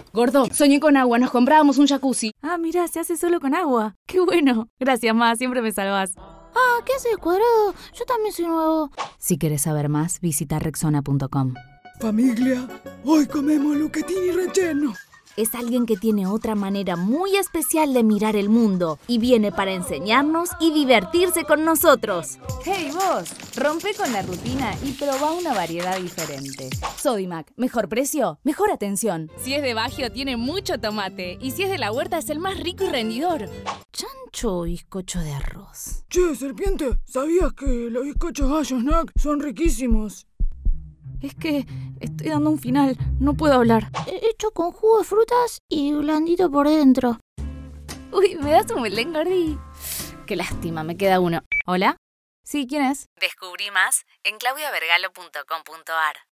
Gordo, soñé con agua, nos comprábamos un jacuzzi. Ah, mirá, se hace solo con agua. ¡Qué bueno! Gracias, Ma, siempre me salvás. Ah, ¿qué haces, Cuadrado? Yo también soy nuevo. Si querés saber más, visita Rexona.com. Familia, hoy comemos luquetini relleno. Es alguien que tiene otra manera muy especial de mirar el mundo y viene para enseñarnos y divertirse con nosotros. ¡Hey vos! Rompe con la rutina y probá una variedad diferente. Sodimac, mejor precio, mejor atención. Si es de Baggio tiene mucho tomate y si es de la huerta es el más rico y rendidor. Chancho o bizcocho de arroz. Che, serpiente, ¿sabías que los bizcochos Gallo Snack son riquísimos? Es que estoy dando un final, no puedo hablar. Hecho con jugo de frutas y blandito por dentro. Uy, ¿me das un Belén, Gordi? Qué lástima, me queda uno. ¿Hola? Sí, ¿quién es? Descubrí más en claudiavergalo.com.ar.